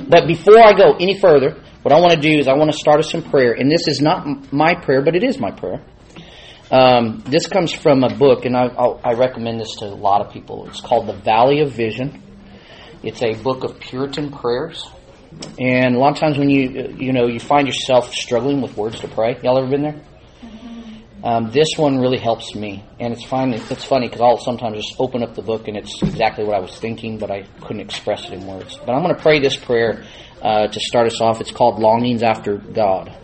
But before I go any further, what I want to do is I want to start us in prayer. And this is not my prayer, but it is my prayer. This comes from a book, and I recommend this to a lot of people. It's called The Valley of Vision. It's a book of Puritan prayers. And a lot of times when you find yourself struggling with words to pray. Y'all ever been there? This one really helps me, and it's funny because I'll sometimes just open up the book and it's exactly what I was thinking, but I couldn't express it in words. But I'm going to pray this prayer to start us off. It's called Longings After God.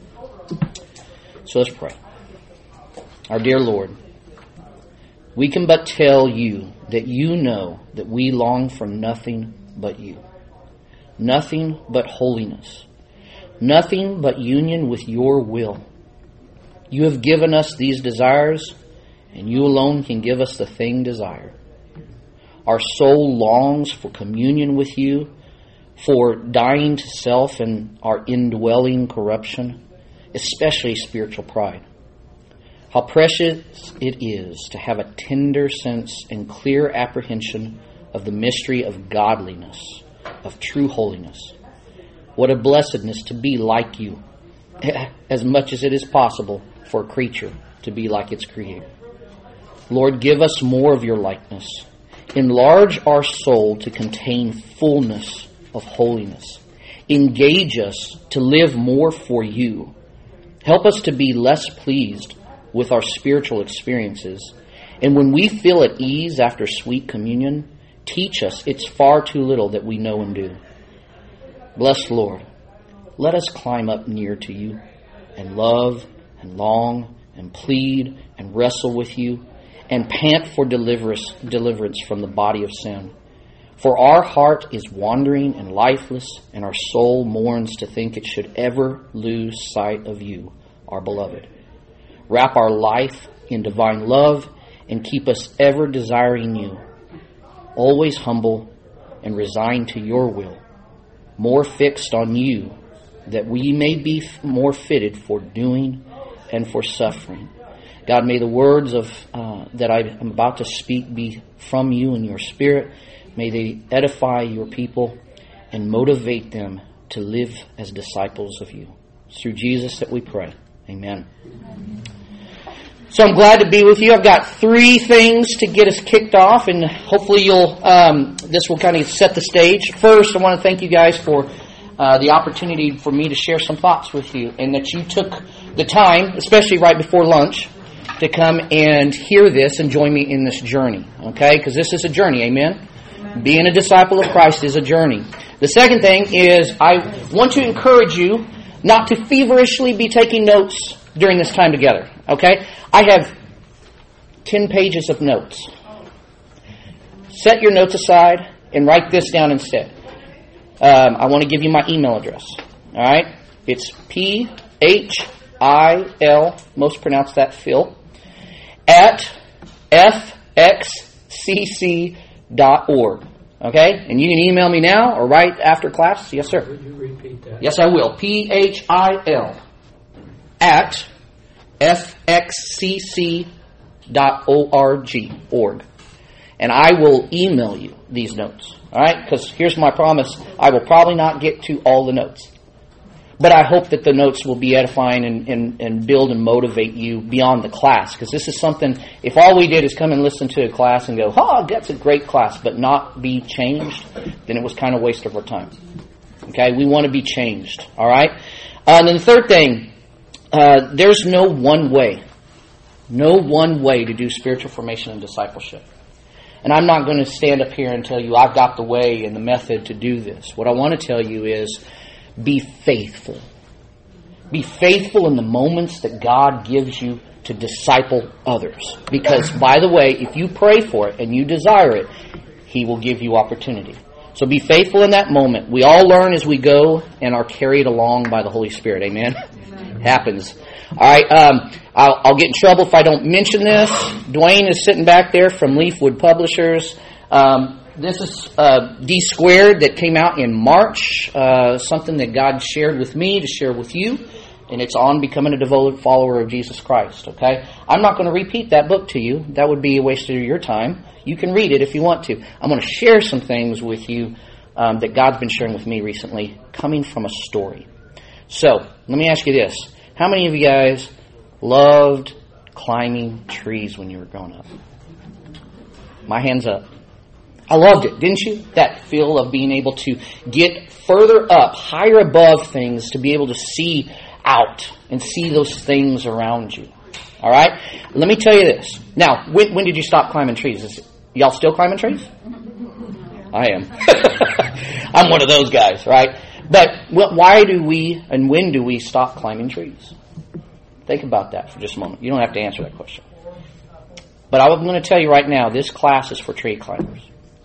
So let's pray. Our dear Lord, we can but tell you that you know that we long for nothing but you. Nothing but holiness. Nothing but union with your will. You have given us these desires, and you alone can give us the thing desired. Our soul longs for communion with you, for dying to self and our indwelling corruption, especially spiritual pride. How precious it is to have a tender sense and clear apprehension of the mystery of godliness, of true holiness. What a blessedness to be like you, as much as it is possible for a creature to be like its creator. Lord, give us more of your likeness. Enlarge our soul to contain fullness of holiness. Engage us to live more for you. Help us to be less pleased with our spiritual experiences. And when we feel at ease after sweet communion, teach us it's far too little that we know and do. Blessed Lord, let us climb up near to you and love and long and plead and wrestle with you and pant for deliverance from the body of sin. For our heart is wandering and lifeless, and our soul mourns to think it should ever lose sight of you, our beloved. Wrap our life in divine love and keep us ever desiring you, always humble and resigned to your will, more fixed on you, that we may be more fitted for doing and for suffering. God, may the words of that I am about to speak be from you and your Spirit. May they edify your people and motivate them to live as disciples of you. It's through Jesus that we pray. Amen. So I'm glad to be with you. I've got 3 things to get us kicked off, and hopefully this will kind of set the stage. First, I want to thank you guys for the opportunity for me to share some thoughts with you, and that you took the time, especially right before lunch, to come and hear this and join me in this journey. Okay? Because this is a journey, amen? Being a disciple of Christ is a journey. The second thing is I want to encourage you not to feverishly be taking notes during this time together. Okay? I have 10 pages of notes. Set your notes aside and write this down instead. I want to give you my email address. All right? It's PHIL, most pronounce that Phil, at fxcc.org. Okay? And you can email me now or right after class. Yes, sir. Would you repeat that? Yes, I will. PHIL at fxcc.org. And I will email you these notes. All right? Because here's my promise. I will probably not get to all the notes. But I hope that the notes will be edifying and build and motivate you beyond the class. Because this is something, if all we did is come and listen to a class and go, oh, that's a great class, but not be changed, then it was kind of a waste of our time. Okay? We want to be changed. All right? And then the third thing, there's no one way. No one way to do spiritual formation and discipleship. And I'm not going to stand up here and tell you I've got the way and the method to do this. What I want to tell you is be faithful. Be faithful in the moments that God gives you to disciple others. Because, by the way, if you pray for it and you desire it, He will give you opportunity. So be faithful in that moment. We all learn as we go and are carried along by the Holy Spirit. Amen? Happens. All right. I'll get in trouble if I don't mention this. Dwayne is sitting back there from Leafwood Publishers. This is D Squared that came out in March. Something that God shared with me to share with you. And it's on becoming a devoted follower of Jesus Christ. Okay? I'm not going to repeat that book to you. That would be a waste of your time. You can read it if you want to. I'm going to share some things with you that God's been sharing with me recently, coming from a story. So, let me ask you this. How many of you guys loved climbing trees when you were growing up? My hand's up. I loved it, didn't you? That feel of being able to get further up, higher above things, to be able to see out and see those things around you. All right? Let me tell you this. Now, when did you stop climbing trees? Y'all still climbing trees? I am. I'm one of those guys, right? But why do we and when do we stop climbing trees? Think about that for just a moment. You don't have to answer that question. But I'm going to tell you right now, this class is for tree climbers.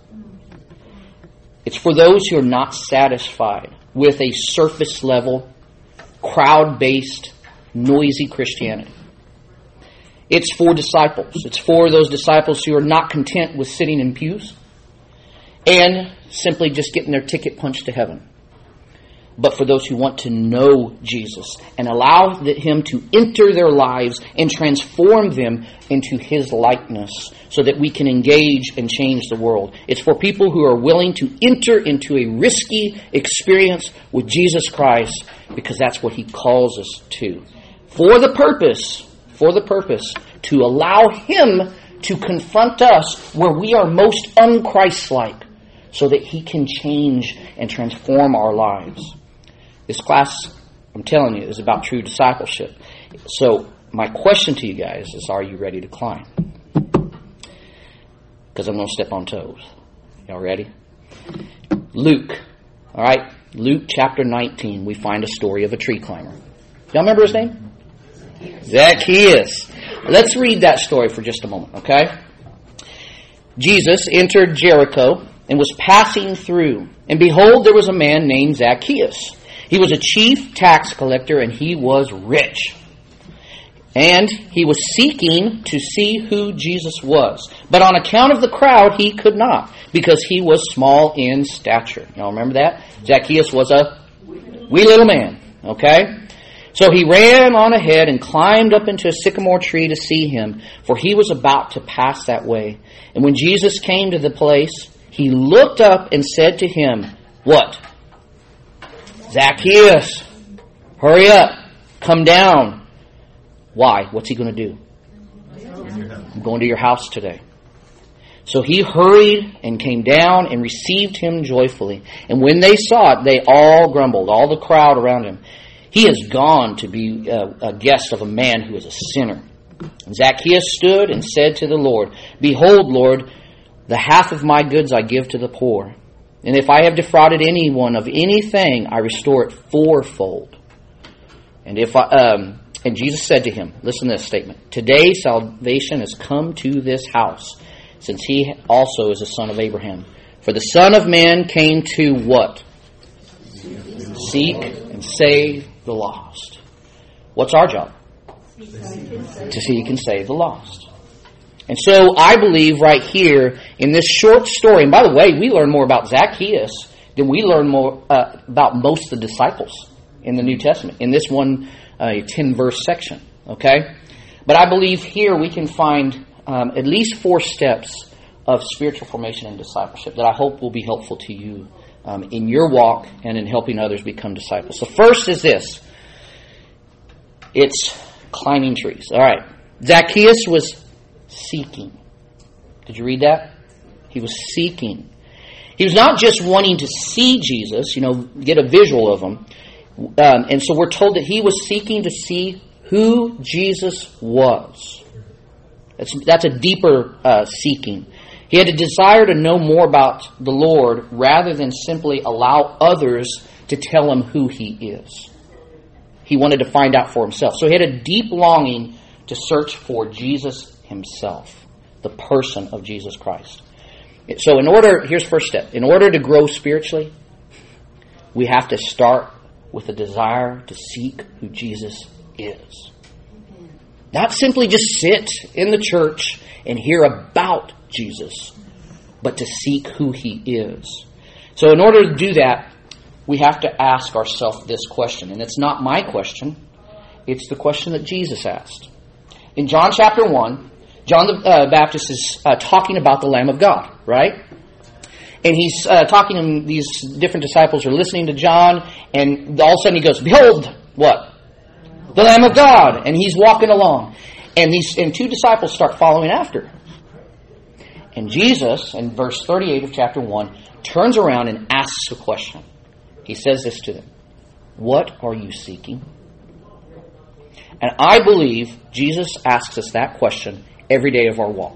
It's for those who are not satisfied with a surface level, crowd-based, noisy Christianity. It's for disciples. It's for those disciples who are not content with sitting in pews and simply just getting their ticket punched to heaven. But for those who want to know Jesus and allow Him to enter their lives and transform them into His likeness so that we can engage and change the world. It's for people who are willing to enter into a risky experience with Jesus Christ because that's what He calls us to. For the purpose to allow Him to confront us where we are most un-Christ-like so that He can change and transform our lives. This class, I'm telling you, is about true discipleship. So my question to you guys is, are you ready to climb? Because I'm going to step on toes. Y'all ready? Luke. All right? Luke chapter 19, we find a story of a tree climber. Y'all remember his name? Zacchaeus. Let's read that story for just a moment, okay? Jesus entered Jericho and was passing through. And behold, there was a man named Zacchaeus. He was a chief tax collector and he was rich. And he was seeking to see who Jesus was. But on account of the crowd, he could not, because he was small in stature. Y'all remember that? Zacchaeus was a wee little man, okay? So he ran on ahead and climbed up into a sycamore tree to see him, for he was about to pass that way. And when Jesus came to the place, he looked up and said to him, what? Zacchaeus, hurry up, come down. Why? What's he going to do? I'm going to your house today. So he hurried and came down and received him joyfully. And when they saw it, they all grumbled, all the crowd around him. He has gone to be a guest of a man who is a sinner. And Zacchaeus stood and said to the Lord, behold, Lord, the half of my goods I give to the poor. And if I have defrauded anyone of anything, I restore it fourfold. And and Jesus said to him, listen to this statement, today salvation has come to this house, since he also is a son of Abraham. For the Son of Man came to what? Seek and save the lost. What's our job? To seek and save the lost. And so I believe right here in this short story, and by the way, we learn more about Zacchaeus than we learn more about most of the disciples in the New Testament, in this one 10-verse section. Okay? But I believe here we can find at least 4 steps of spiritual formation and discipleship that I hope will be helpful to you in your walk and in helping others become disciples. The first is this. It's climbing trees. All right. Zacchaeus was seeking. Did you read that? He was seeking. He was not just wanting to see Jesus, get a visual of him. And so we're told that he was seeking to see who Jesus was. That's a deeper seeking. He had a desire to know more about the Lord rather than simply allow others to tell him who he is. He wanted to find out for himself. So he had a deep longing to search for Jesus himself, the person of Jesus Christ. So here's the first step. In order to grow spiritually, we have to start with a desire to seek who Jesus is. Not simply just sit in the church and hear about Jesus, but to seek who he is. So in order to do that, we have to ask ourselves this question. And it's not my question. It's the question that Jesus asked. In John chapter 1, John the Baptist is talking about the Lamb of God, right? and he's talking to them. These different disciples are listening to John, and all of a sudden he goes, "Behold, what? The Lamb of God." And he's walking along. And two disciples start following after. And Jesus, in verse 38 of chapter 1, turns around and asks a question. He says this to them. "What are you seeking?" And I believe Jesus asks us that question every day of our walk.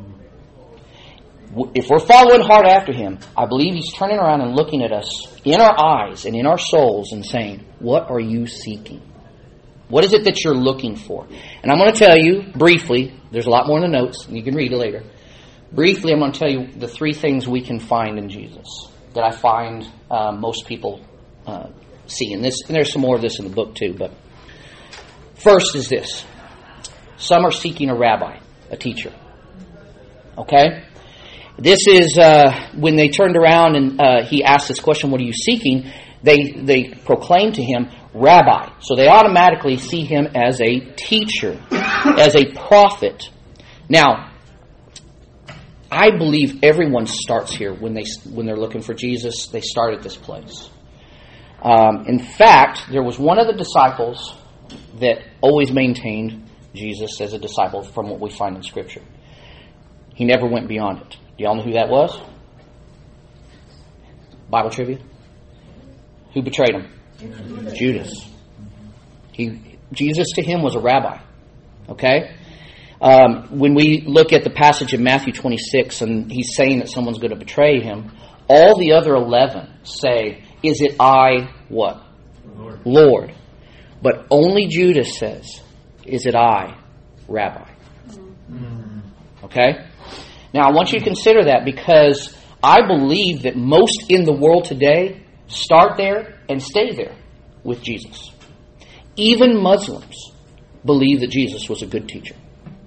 If we're following hard after Him, I believe He's turning around and looking at us in our eyes and in our souls and saying, "What are you seeking? What is it that you're looking for?" And I'm going to tell you briefly, there's a lot more in the notes, and you can read it later. Briefly, I'm going to tell you the three things we can find in Jesus that I find most people see. And there's some more of this in the book too. But first is this. Some are seeking a rabbi, a teacher. Okay? This is when they turned around and he asked this question, "What are you seeking?" They proclaim to him, "Rabbi." So they automatically see him as a teacher, as a prophet. Now, I believe everyone starts here when they're looking for Jesus. They start at this place. In fact, there was one of the disciples that always maintained Jesus as a disciple from what we find in Scripture. He never went beyond it. Do y'all know who that was? Bible trivia? Who betrayed him? Judas. Jesus to him was a rabbi. Okay? When we look at the passage in Matthew 26 and he's saying that someone's going to betray him, all the other 11 say, "Is it I, what? Lord." But only Judas says, "Is it I, Rabbi?" Okay? Now I want you to consider that, because I believe that most in the world today start there and stay there with Jesus. Even Muslims believe that Jesus was a good teacher.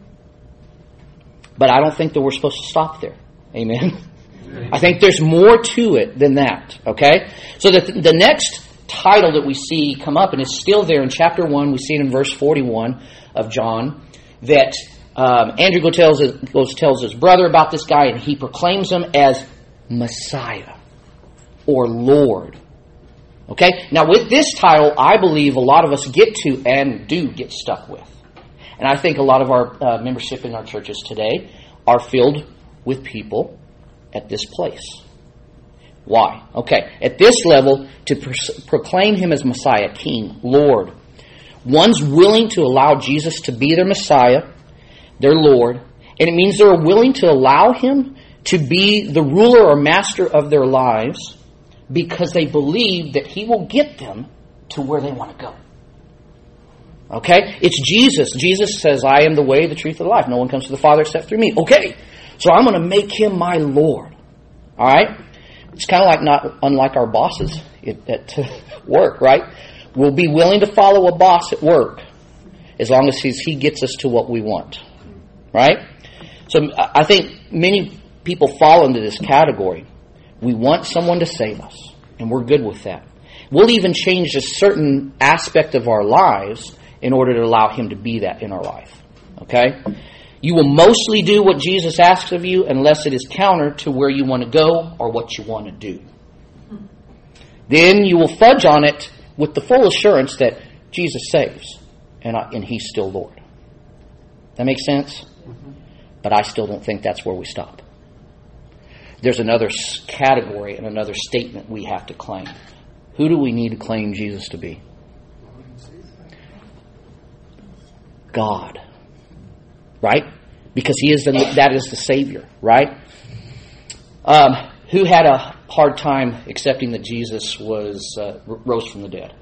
But I don't think that we're supposed to stop there. Amen? I think there's more to it than that. Okay? So the next title that we see come up, and it's still there in chapter 1, we see it in verse 41 of John, that Andrew tells his brother about this guy, and he proclaims him as Messiah or Lord. Okay? Now with this title, I believe a lot of us get to and do get stuck with. And I think a lot of our membership in our churches today are filled with people at this place. Why? Okay, at this level, to proclaim him as Messiah, King, Lord, one's willing to allow Jesus to be their Messiah, their Lord, and it means they're willing to allow him to be the ruler or master of their lives because they believe that he will get them to where they want to go. Okay? It's Jesus. Jesus says, "I am the way, the truth, and the life. No one comes to the Father except through me." Okay, so I'm going to make him my Lord. All right? It's kind of like not unlike our bosses at work, right? We'll be willing to follow a boss at work as long as he gets us to what we want. Right? So I think many people fall into this category. We want someone to save us, and we're good with that. We'll even change a certain aspect of our lives in order to allow him to be that in our life. Okay? You will mostly do what Jesus asks of you unless it is counter to where you want to go or what you want to do. Then you will fudge on it with the full assurance that Jesus saves and he's still Lord. That makes sense? But I still don't think that's where we stop. There's another category and another statement we have to claim. Who do we need to claim Jesus to be? God. Right? Because that is the Savior. Right? Who had a hard time accepting that Jesus was rose from the dead?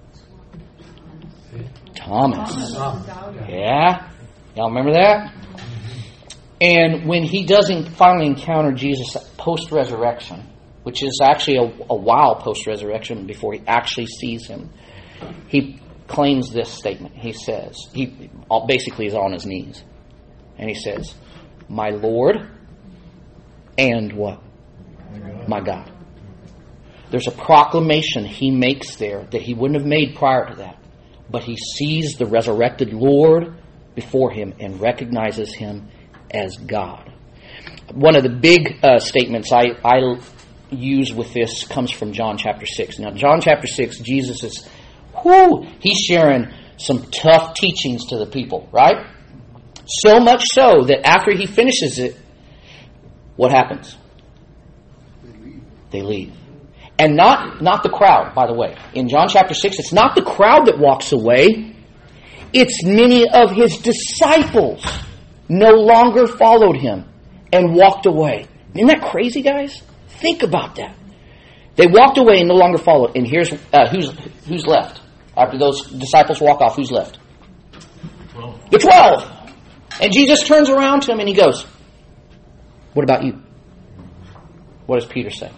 Thomas. Yeah? Y'all remember that? And when he doesn't finally encounter Jesus post-resurrection, which is actually a while post-resurrection before he actually sees him, he claims this statement. He says, he basically is on his knees. And he says, "My Lord and what? My God." There's a proclamation he makes there that he wouldn't have made prior to that. But he sees the resurrected Lord before him and recognizes him as God. One of the big statements I use with this comes from John chapter 6. Now, John chapter 6, Jesus is, he's sharing some tough teachings to the people, right? So much so that after he finishes it, what happens? They leave. And not the crowd, by the way. In John chapter 6, it's not the crowd that walks away. It's many of his disciples no longer followed him and walked away. Isn't that crazy, guys? Think about that. They walked away and no longer followed. And here's who's left. After those disciples walk off, who's left? 12. The 12. And Jesus turns around to him and he goes, what about you? What does Peter say?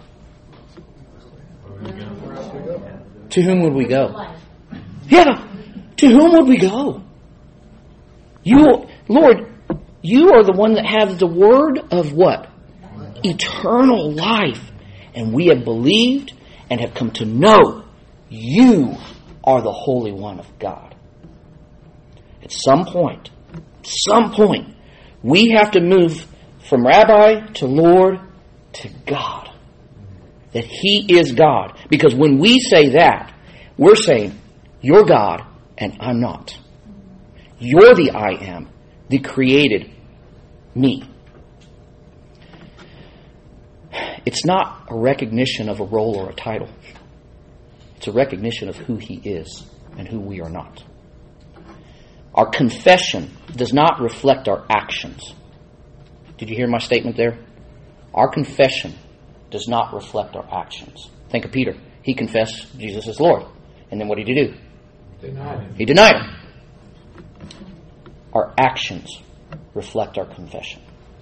To whom would we go? Yeah. To whom would we go? You, Lord, you are the one that have the word of what? Eternal life. And we have believed and have come to know you are the Holy One of God. At some point, we have to move from Rabbi to Lord to God. That He is God. Because when we say that, we're saying, you're God and I'm not. You're the I am that created me. It's not a recognition of a role or a title. It's a recognition of who He is and who we are not. Our confession does not reflect our actions. Did you hear my statement there? Our confession does not reflect our actions. Think of Peter. He confessed Jesus is Lord. And then what did he do? He denied Him. Our actions reflect our confession.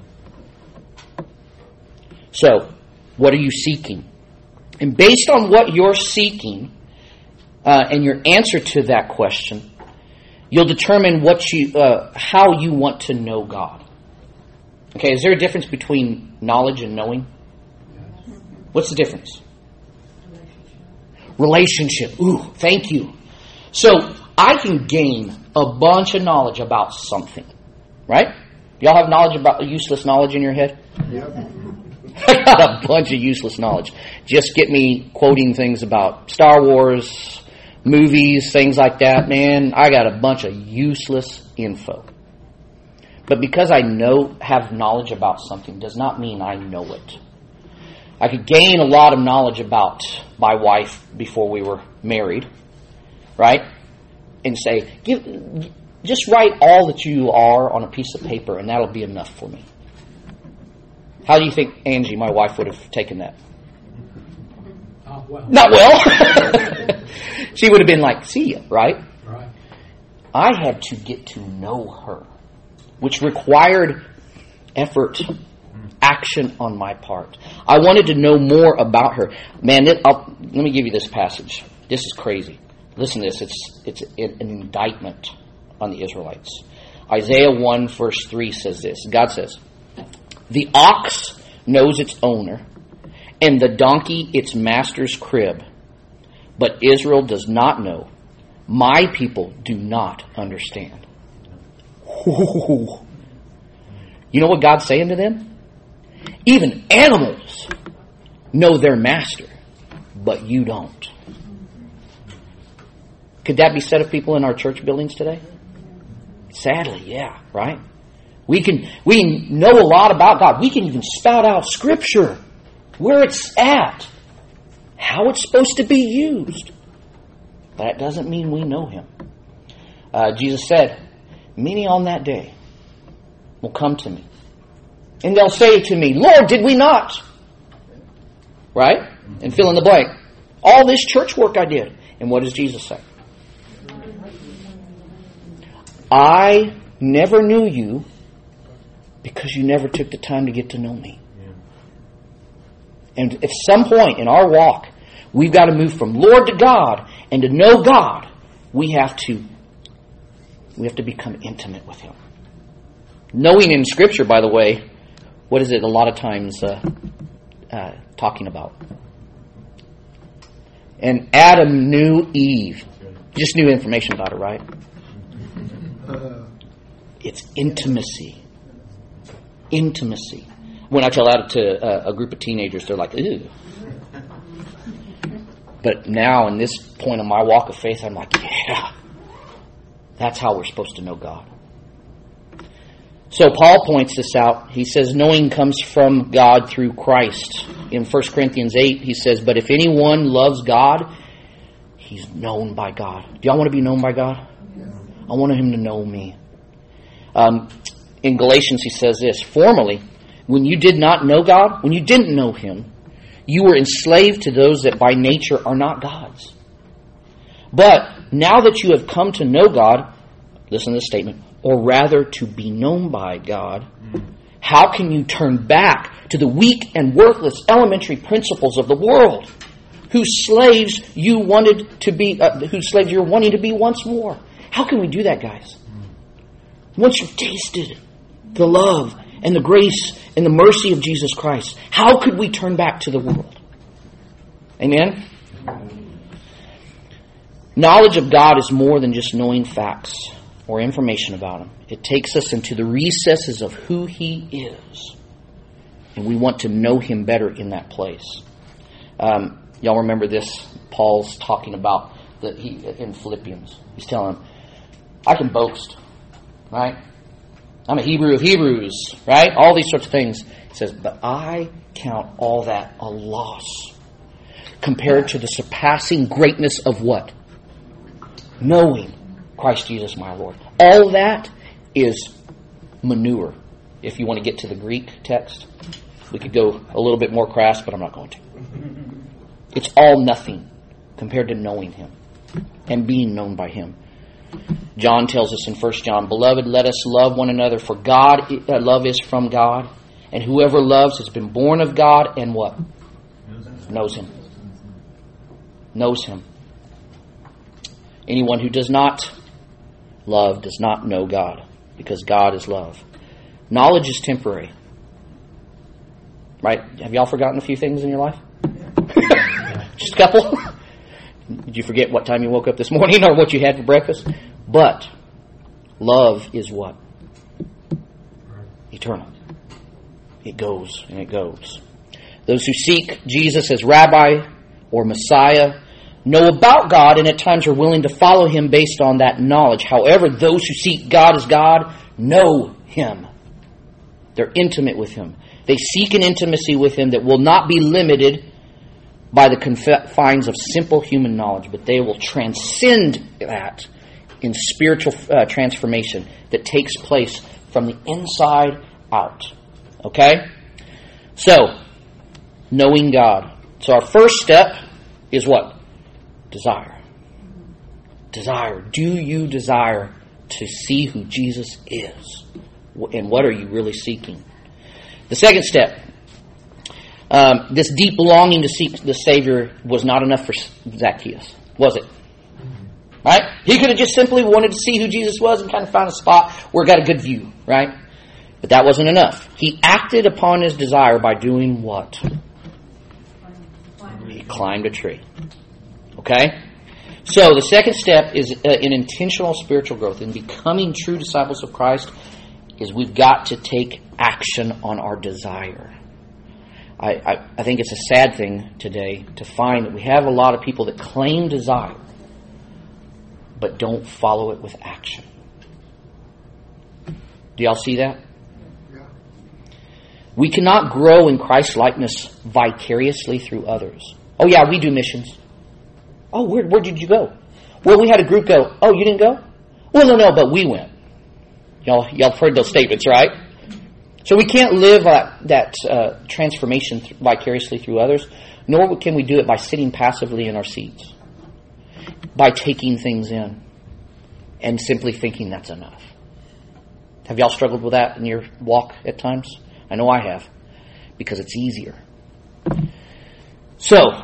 So, what are you seeking? And based on what you're seeking and your answer to that question, you'll determine how you want to know God. Okay, is there a difference between knowledge and knowing? What's the difference? Relationship. Ooh, thank you. So, I can gain a bunch of knowledge about something. Right? Y'all have knowledge about useless knowledge in your head? Yep. I got a bunch of useless knowledge. Just get me quoting things about Star Wars, movies, things like that. Man, I got a bunch of useless info. But because I have knowledge about something does not mean I know it. I could gain a lot of knowledge about my wife before we were married, right? And say, just write all that you are on a piece of paper and that'll be enough for me. How do you think Angie, my wife, would have taken that? Well. Not well. She would have been like, see ya, right? Right. I had to get to know her, which required effort, action on my part. I wanted to know more about her. Man, let me give you this passage. This is crazy. Listen to this. It's an indictment on the Israelites. Isaiah 1 verse 3 says this. God says, the ox knows its owner, and the donkey its master's crib. But Israel does not know. My people do not understand. You know what God's saying to them? Even animals know their master, but you don't. Could that be said of people in our church buildings today? Sadly, yeah, right? We know a lot about God. We can even spout out Scripture, where it's at, how it's supposed to be used. But that doesn't mean we know Him. Jesus said, many on that day will come to me, and they'll say to me, Lord, did we not? Right? And fill in the blank. All this church work I did. And what does Jesus say? I never knew you because you never took the time to get to know me. And at some point in our walk, we've got to move from Lord to God, and to know God, we have to become intimate with Him. Knowing in Scripture, by the way, what is it a lot of times talking about? And Adam knew Eve. Just knew information about her, right? It's intimacy. Intimacy. When I tell that to a group of teenagers, they're like, ew. But now, in this point of my walk of faith, I'm like, yeah, that's how we're supposed to know God. So Paul points this out. He says, knowing comes from God through Christ. In 1 Corinthians 8, he says, but if anyone loves God, he's known by God. Do y'all want to be known by God? I want him to know me. In Galatians, he says this, formerly, when you did not know God, when you didn't know him, you were enslaved to those that by nature are not God's. But now that you have come to know God, listen to this statement, or rather to be known by God, how can you turn back to the weak and worthless elementary principles of the world, whose slaves you're wanting to be once more? How can we do that, guys? Once you've tasted the love and the grace and the mercy of Jesus Christ, how could we turn back to the world? Amen? Knowledge of God is more than just knowing facts or information about Him. It takes us into the recesses of who He is. And we want to know Him better in that place. Y'all remember this? Paul's talking about in Philippians. He's telling them, I can boast, right? I'm a Hebrew of Hebrews, right? All these sorts of things. He says, but I count all that a loss compared to the surpassing greatness of what? Knowing Christ Jesus my Lord. All that is manure. If you want to get to the Greek text, we could go a little bit more crass, but I'm not going to. It's all nothing compared to knowing Him and being known by Him. John tells us in 1 John, beloved, let us love one another, for love is from God, and whoever loves has been born of God and what? Knows Him. Knows Him. Anyone who does not love does not know God, because God is love. Knowledge is temporary. Right? Have y'all forgotten a few things in your life? Just a couple? Did you forget what time you woke up this morning or what you had for breakfast? But love is what? Eternal. It goes and it goes. Those who seek Jesus as Rabbi or Messiah know about God and at times are willing to follow Him based on that knowledge. However, those who seek God as God know Him. They're intimate with Him. They seek an intimacy with Him that will not be limited by the confines of simple human knowledge, but they will transcend that in spiritual transformation that takes place from the inside out. Okay? So, knowing God. So our first step is what? Desire. Desire. Do you desire to see who Jesus is? And what are you really seeking? The second step. This deep longing to seek the Savior was not enough for Zacchaeus, was it? Right? He could have just simply wanted to see who Jesus was and kind of found a spot where he got a good view, right? But that wasn't enough. He acted upon his desire by doing what? He climbed a tree. Okay? So the second step is in intentional spiritual growth. In becoming true disciples of Christ is we've got to take action on our desire. I think it's a sad thing today to find that we have a lot of people that claim desire but don't follow it with action. Do y'all see that? Yeah. We cannot grow in Christ-likeness vicariously through others. Oh yeah, we do missions. Oh, where did you go? Well, we had a group go. Oh, you didn't go? Well, no, but we went. Y'all have heard those statements, right? So we can't live that transformation vicariously through others, nor can we do it by sitting passively in our seats, by taking things in and simply thinking that's enough. Have y'all struggled with that in your walk at times? I know I have, because it's easier. So,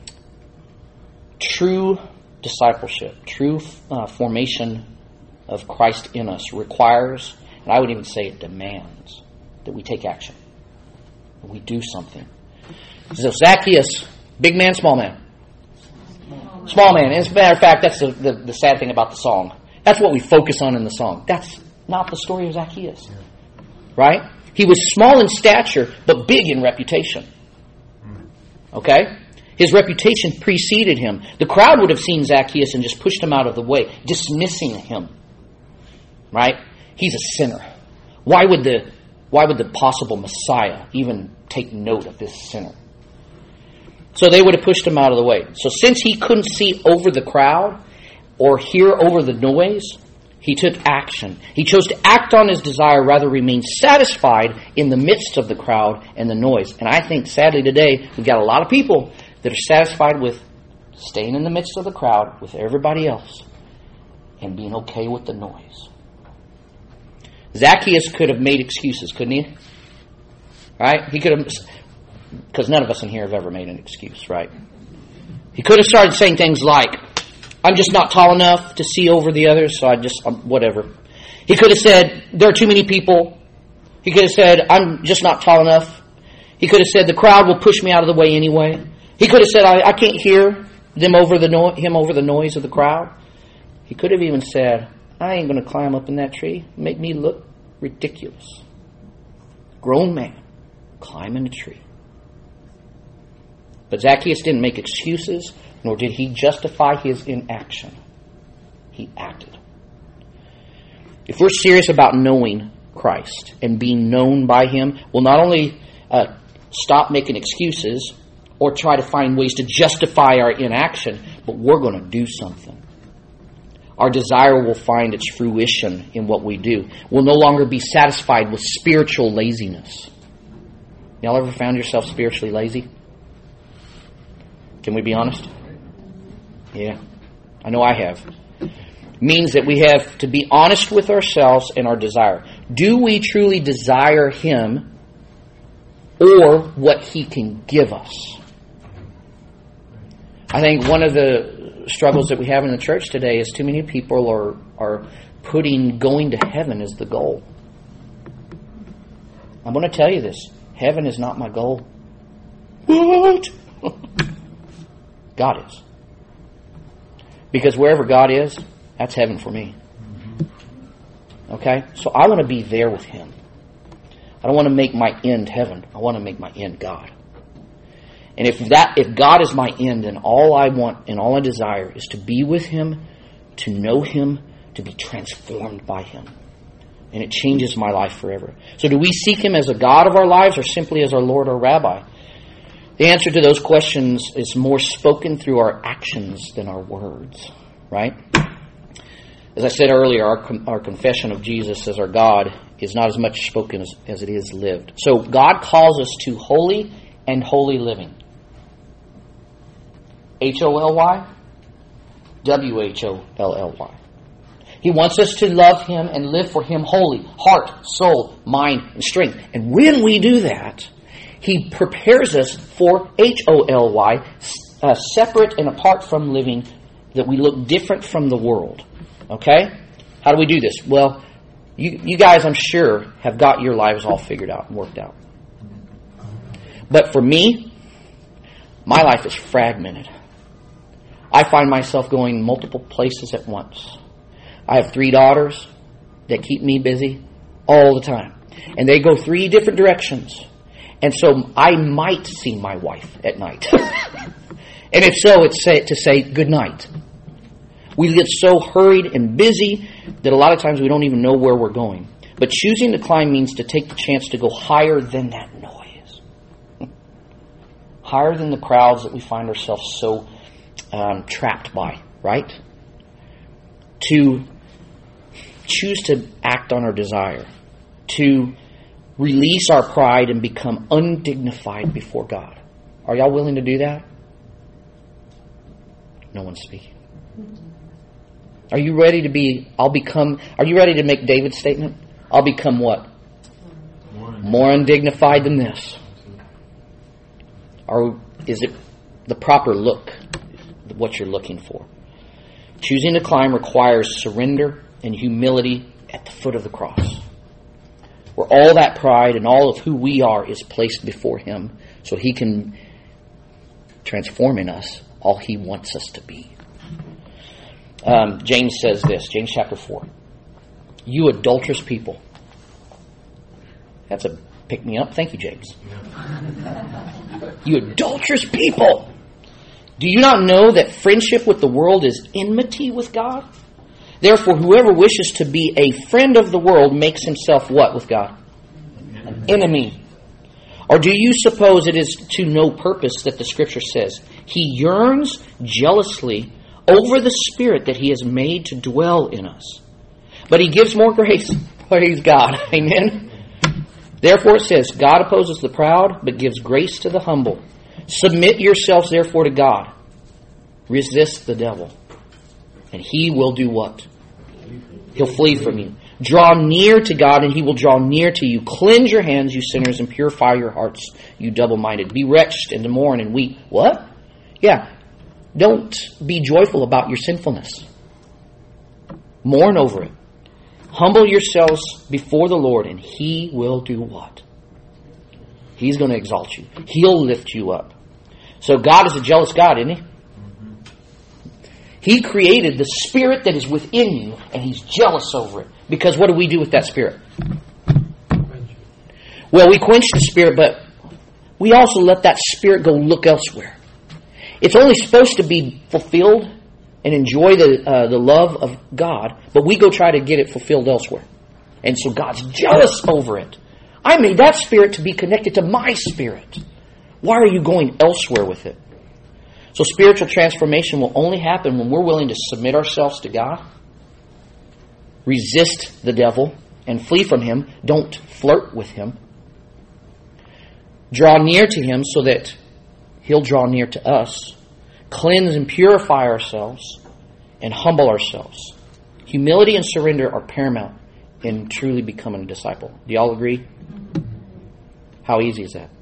true discipleship, true formation of Christ in us requires, and I would even say it demands, that we take action. That we do something. So Zacchaeus, big man, small man? Small man. As a matter of fact, that's the sad thing about the song. That's what we focus on in the song. That's not the story of Zacchaeus. Right? He was small in stature, but big in reputation. Okay? His reputation preceded him. The crowd would have seen Zacchaeus and just pushed him out of the way, dismissing him. Right? He's a sinner. Why would the possible Messiah even take note of this sinner? So they would have pushed him out of the way. So since he couldn't see over the crowd or hear over the noise, he took action. He chose to act on his desire rather than remain satisfied in the midst of the crowd and the noise. And I think, sadly, today, we've got a lot of people that are satisfied with staying in the midst of the crowd with everybody else and being okay with the noise. Zacchaeus could have made excuses, couldn't he? Right? He could have, because none of us in here have ever made an excuse, right? He could have started saying things like, I'm just not tall enough to see over the others, so whatever. He could have said, there are too many people. He could have said, I'm just not tall enough. He could have said, the crowd will push me out of the way anyway. He could have said, I can't hear him over the noise of the crowd. He could have even said, I ain't going to climb up in that tree. Make me look ridiculous. Grown man climbing a tree. But Zacchaeus didn't make excuses, nor did he justify his inaction. He acted. If we're serious about knowing Christ and being known by Him, we'll not only stop making excuses or try to find ways to justify our inaction, but we're going to do something. Our desire will find its fruition in what we do. We'll no longer be satisfied with spiritual laziness. Y'all ever found yourself spiritually lazy? Can we be honest? Yeah, I know I have. Means that we have to be honest with ourselves and our desire. Do we truly desire Him or what He can give us? I think one of the struggles that we have in the church today is too many people are putting going to heaven as the goal. I'm going to tell you this. Heaven is not my goal. What? God is. Because wherever God is, that's heaven for me. Okay? So I want to be there with Him. I don't want to make my end heaven. I want to make my end God. And if God is my end, then all I want and all I desire is to be with Him, to know Him, to be transformed by Him. And it changes my life forever. So do we seek Him as a God of our lives or simply as our Lord or Rabbi? The answer to those questions is more spoken through our actions than our words. Right? As I said earlier, our confession of Jesus as our God is not as much spoken as it is lived. So God calls us to holy and holy living. H-O-L-Y, W-H-O-L-L-Y. He wants us to love Him and live for Him wholly, heart, soul, mind, and strength. And when we do that, He prepares us for H-O-L-Y, separate and apart from living, that we look different from the world. Okay? How do we do this? Well, you guys, I'm sure, have got your lives all figured out and worked out. But for me, my life is fragmented. I find myself going multiple places at once. I have 3 daughters that keep me busy all the time. And they go 3 different directions. And so I might see my wife at night. And if so, it's to say good night. We get so hurried and busy that a lot of times we don't even know where we're going. But choosing to climb means to take the chance to go higher than that noise. Higher than the crowds that we find ourselves so trapped by, right? To choose to act on our desire. To release our pride and become undignified before God. Are y'all willing to do that? No one's speaking. Are you ready to be, are you ready to make David's statement? I'll become what? More undignified than this. Or is it the proper look, what you're looking for? Choosing to climb requires surrender and humility at the foot of the cross, where all that pride and all of who we are is placed before Him so He can transform in us all He wants us to be. James says this, James chapter 4. You adulterous people. That's a pick me up. Thank you, James. You adulterous people. Do you not know that friendship with the world is enmity with God? Therefore, whoever wishes to be a friend of the world makes himself what with God? An enemy. Or do you suppose it is to no purpose that the Scripture says, He yearns jealously over the Spirit that He has made to dwell in us? But He gives more grace. Praise God. Amen. Therefore it says, God opposes the proud, but gives grace to the humble. Submit yourselves therefore to God. Resist the devil. And he will do what? He'll flee from you. Draw near to God, and He will draw near to you. Cleanse your hands, you sinners, and purify your hearts, you double-minded. Be wretched and to mourn and weep. What? Yeah. Don't be joyful about your sinfulness. Mourn over it. Humble yourselves before the Lord, and He will do what? He's going to exalt you. He'll lift you up. So God is a jealous God, isn't He? He created the Spirit that is within you, and He's jealous over it. Because what do we do with that Spirit? Well, we quench the Spirit, but we also let that Spirit go look elsewhere. It's only supposed to be fulfilled and enjoy the love of God, but we go try to get it fulfilled elsewhere. And so God's jealous over it. I made that Spirit to be connected to my Spirit. Why are you going elsewhere with it? So spiritual transformation will only happen when we're willing to submit ourselves to God, resist the devil, and flee from him. Don't flirt with him. Draw near to Him so that He'll draw near to us. Cleanse and purify ourselves and humble ourselves. Humility and surrender are paramount in truly becoming a disciple. Do y'all agree? How easy is that?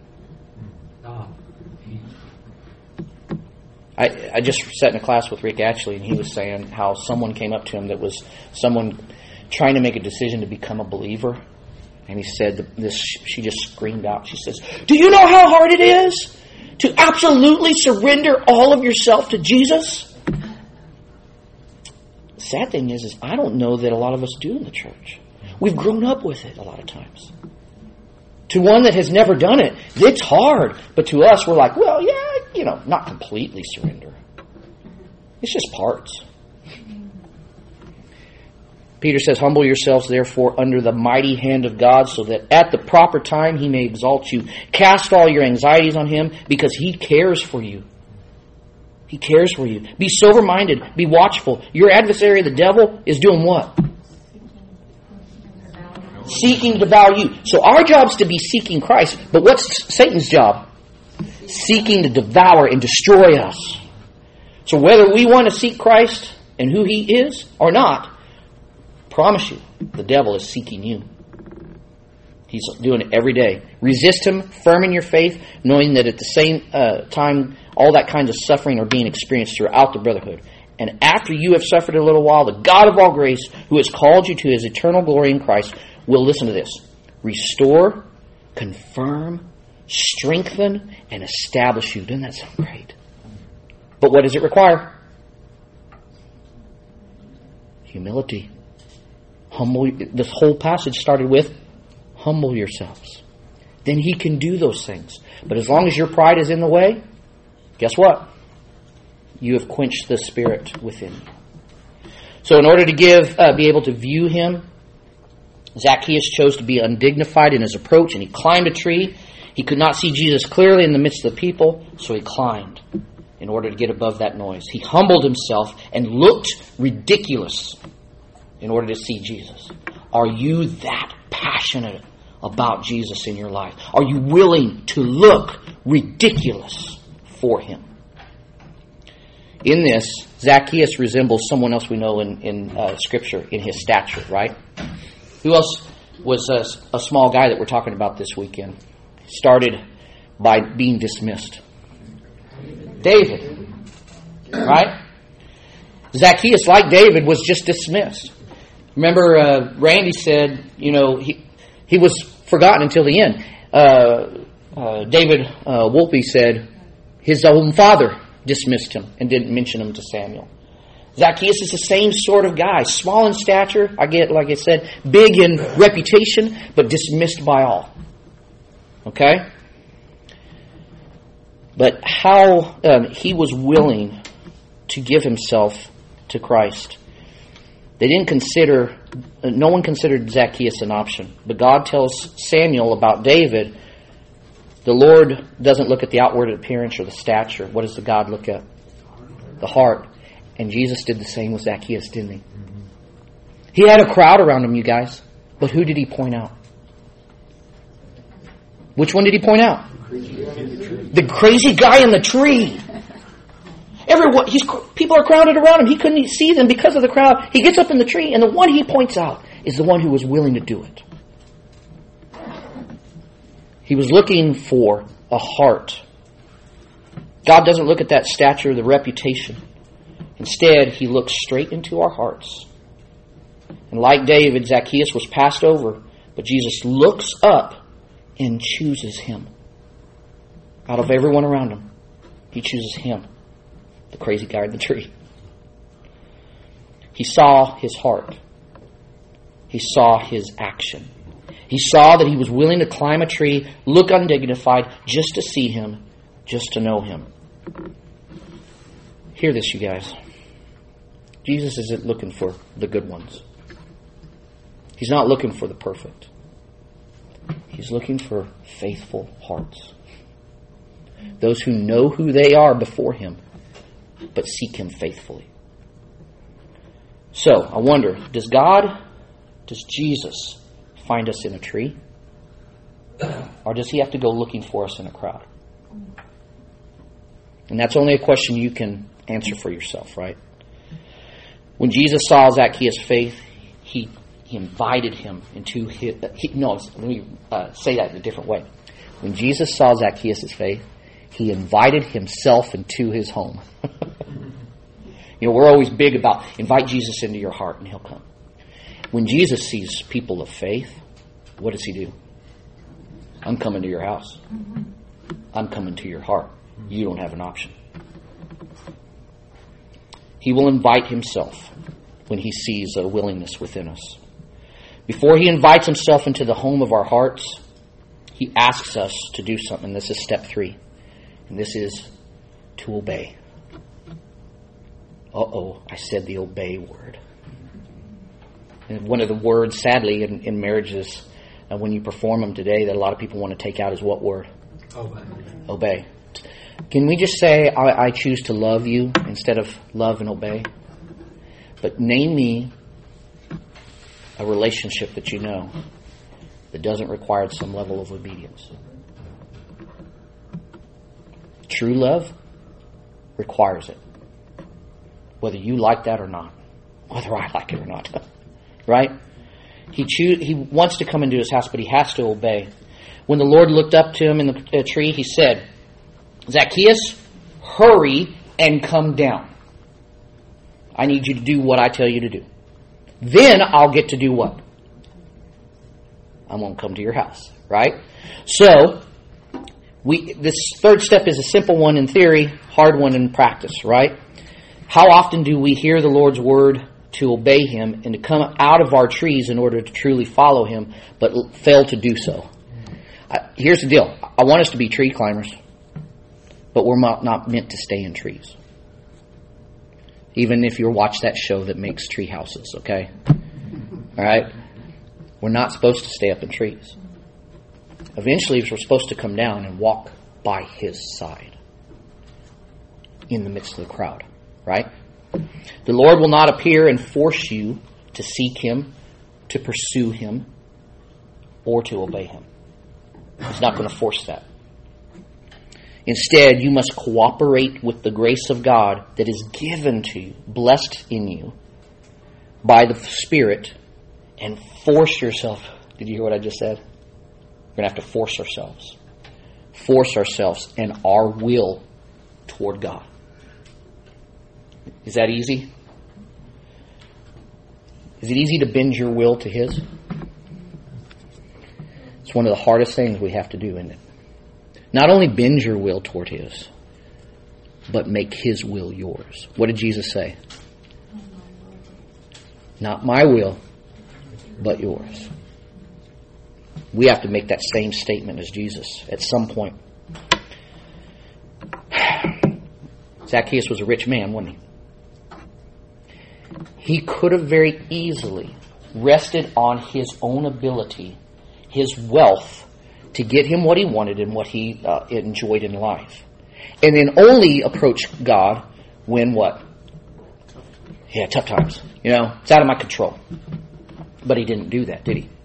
I just sat in a class with Rick Ashley, and he was saying how someone came up to him that was someone trying to make a decision to become a believer. And he said, she just screamed out. She says, do you know how hard it is to absolutely surrender all of yourself to Jesus? The sad thing is I don't know that a lot of us do in the church. We've grown up with it a lot of times. To one that has never done it, it's hard. But to us, we're like, well, yeah, not completely surrender. It's just parts. Peter says, humble yourselves, therefore, under the mighty hand of God, so that at the proper time He may exalt you. Cast all your anxieties on Him, because He cares for you. He cares for you. Be sober-minded. Be watchful. Your adversary, the devil, is doing what? Seeking to devour you. So our job is to be seeking Christ. But what's Satan's job? Seeking to devour and destroy us. So whether we want to seek Christ and who He is or not, promise you, the devil is seeking you. He's doing it every day. Resist him, firm in your faith, knowing that at the same time, all that kinds of suffering are being experienced throughout the brotherhood. And after you have suffered a little while, the God of all grace, who has called you to His eternal glory in Christ, will, listen to this, restore, confirm, strengthen, and establish you. Doesn't that sound great? But what does it require? Humility. Humble. This whole passage started with, humble yourselves. Then He can do those things. But as long as your pride is in the way, guess what? You have quenched the Spirit within you. So in order to be able to view Him, Zacchaeus chose to be undignified in his approach, and he climbed a tree. He could not see Jesus clearly in the midst of the people, so he climbed in order to get above that noise. He humbled himself and looked ridiculous in order to see Jesus. Are you that passionate about Jesus in your life? Are you willing to look ridiculous for Him? In this, Zacchaeus resembles someone else we know in Scripture in his stature, right? Who else was a small guy that we're talking about this weekend? Started by being dismissed. David. Right? Zacchaeus, like David, was just dismissed. Remember, Randy said, he was forgotten until the end. David Wolpe said his own father dismissed him and didn't mention him to Samuel. Zacchaeus is the same sort of guy. Small in stature, like I said, big in reputation, but dismissed by all. Okay? But how he was willing to give himself to Christ. No one considered Zacchaeus an option. But God tells Samuel about David, the Lord doesn't look at the outward appearance or the stature. What does the God look at? The heart. And Jesus did the same with Zacchaeus, didn't he? He had a crowd around him, you guys. But who did he point out? Which one did he point out? The crazy guy in the tree. People are crowded around him. He couldn't see them because of the crowd. He gets up in the tree, and the one he points out is the one who was willing to do it. He was looking for a heart. God doesn't look at that stature, the reputation. Instead, he looks straight into our hearts. And like David, Zacchaeus was passed over, but Jesus looks up and chooses him. Out of everyone around him, he chooses him, the crazy guy in the tree. He saw his heart. He saw his action. He saw that he was willing to climb a tree, look undignified, just to see him, just to know him. Hear this, you guys. Jesus isn't looking for the good ones. He's not looking for the perfect. He's looking for faithful hearts. Those who know who they are before him, but seek him faithfully. So, I wonder, does Jesus find us in a tree? Or does he have to go looking for us in a crowd? And that's only a question you can answer for yourself, right? When Jesus saw Zacchaeus' faith, he invited him into his... let me say that in a different way. When Jesus saw Zacchaeus' faith, he invited himself into his home. We're always big about invite Jesus into your heart and he'll come. When Jesus sees people of faith, what does he do? I'm coming to your house. I'm coming to your heart. You don't have an option. He will invite himself when he sees a willingness within us. Before he invites himself into the home of our hearts, he asks us to do something. This is step 3. And this is to obey. I said the obey word. And one of the words, sadly, in marriages, when you perform them today, that a lot of people want to take out is what word? Obey. Can we just say, I choose to love you instead of love and obey? But name me a relationship that you know that doesn't require some level of obedience. True love requires it. Whether you like that or not. Whether I like it or not. Right? He wants to come into his house, but he has to obey. When the Lord looked up to him in the tree, he said, Zacchaeus, hurry and come down. I need you to do what I tell you to do. Then I'll get to do what? I'm going to come to your house. Right? So, this third step is a simple one in theory, hard one in practice. Right? How often do we hear the Lord's word to obey him and to come out of our trees in order to truly follow him, but fail to do so? Here's the deal. I want us to be tree climbers, but we're not meant to stay in trees. Even if you watch that show that makes tree houses, okay? All right? We're not supposed to stay up in trees. Eventually, we're supposed to come down and walk by his side in the midst of the crowd, right? The Lord will not appear and force you to seek him, to pursue him, or to obey him. He's not going to force that. Instead, you must cooperate with the grace of God that is given to you, blessed in you, by the Spirit, and force yourself. Did you hear what I just said? We're going to have to force ourselves. Force ourselves and our will toward God. Is that easy? Is it easy to bend your will to his? It's one of the hardest things we have to do, isn't it? Not only bend your will toward his, but make his will yours. What did Jesus say? Not my will, but yours. We have to make that same statement as Jesus at some point. Zacchaeus was a rich man, wasn't he? He could have very easily rested on his own ability, his wealth, to get him what he wanted and what he enjoyed in life. And then only approach God when what? Yeah, tough times. It's out of my control. But he didn't do that, did he?